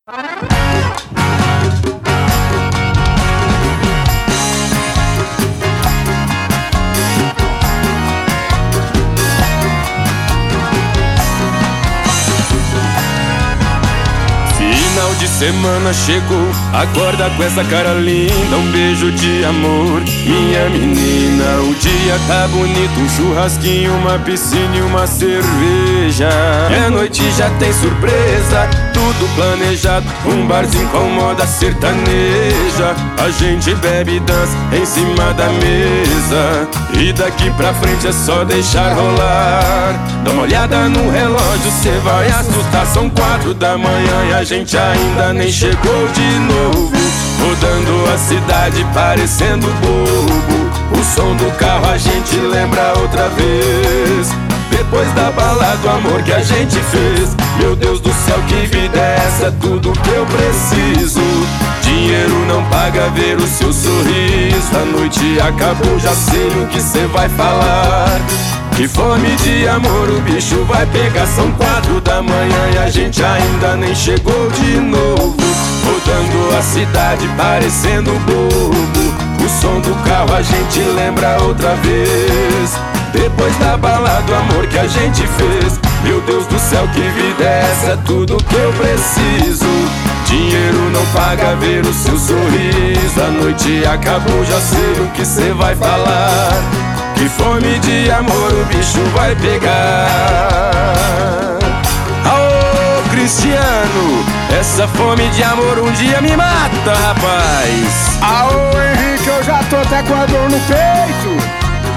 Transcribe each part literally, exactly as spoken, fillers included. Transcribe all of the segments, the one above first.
Final de semana chegou, acorda com essa cara linda, um beijo de amor, minha menina. O dia tá bonito, um churrasquinho, uma piscina e uma cerveja. E a noite já tem surpresa, tudo planejado, um barzinho com moda sertaneja. A gente bebe e dança em cima da mesa, e daqui pra frente é só deixar rolar. Dá uma olhada no relógio, cê vai assustar, são quatro da manhã e a gente ainda nem chegou de novo. Rodando a cidade parecendo bobo, o som do carro a gente lembra outra vez. Depois da balada, o amor que a gente fez. Meu Deus do céu, que vida é essa? Tudo que eu preciso. Dinheiro não paga ver o seu sorriso. A noite acabou, já sei o que cê vai falar. Que fome de amor o bicho vai pegar. São quatro da manhã e a gente ainda nem chegou de novo. Rodando a cidade parecendo bobo, o som do carro a gente lembra outra vez. Depois da balada, o amor que a gente fez. Meu Deus do céu, que vida é essa? Tudo que eu preciso. Dinheiro não paga ver o seu sorriso. A noite acabou, já sei o que cê vai falar. Que fome de amor o bicho vai pegar. Aô, Cristiano, essa fome de amor um dia me mata, rapaz. Aô, Henrique, eu já tô até com a dor no peito.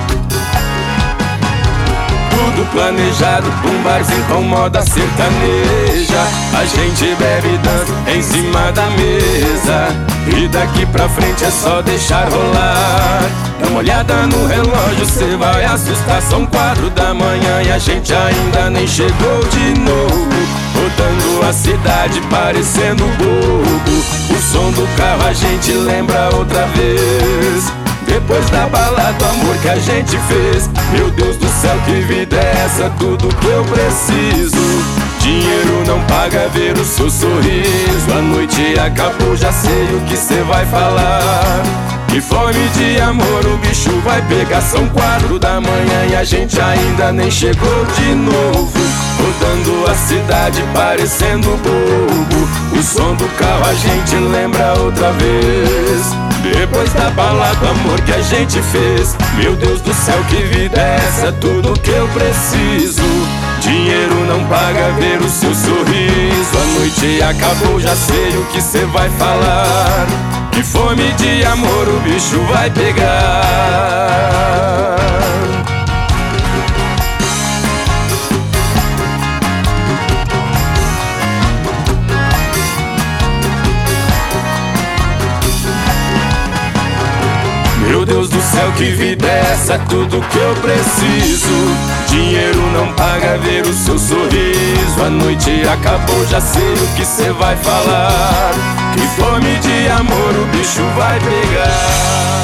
Tudo planejado, um barzinho com moda sertaneja. A gente bebe e dança em cima da mesa, e daqui pra frente é só deixar rolar. Dá uma olhada no relógio, cê vai assustar, são quatro da manhã e a gente ainda nem chegou de novo. Rodando a cidade parecendo bobo, o som do carro a gente lembra outra vez. Depois da balada, o amor que a gente fez. Meu Deus do céu, que vida é essa? Tudo que eu preciso. Dinheiro não paga ver o seu sorriso. A noite acabou, já sei o que cê vai falar. Que fome de amor o bicho vai pegar. São quatro da manhã e a gente ainda nem chegou de novo. Rodando a cidade parecendo bobo, o som do carro a gente lembra outra vez. Depois da balada, o amor que a gente fez. Meu Deus do céu, que vida é essa? Tudo que eu preciso. Dinheiro não paga ver o seu sorriso. A noite acabou, já sei o que cê vai falar. Que fome de amor o bicho vai pegar. Meu Deus do céu, que vida é essa? Tudo que eu preciso. Dinheiro não paga ver o seu sorriso. A noite acabou, já sei o que cê vai falar. Que fome de amor o bicho vai pegar.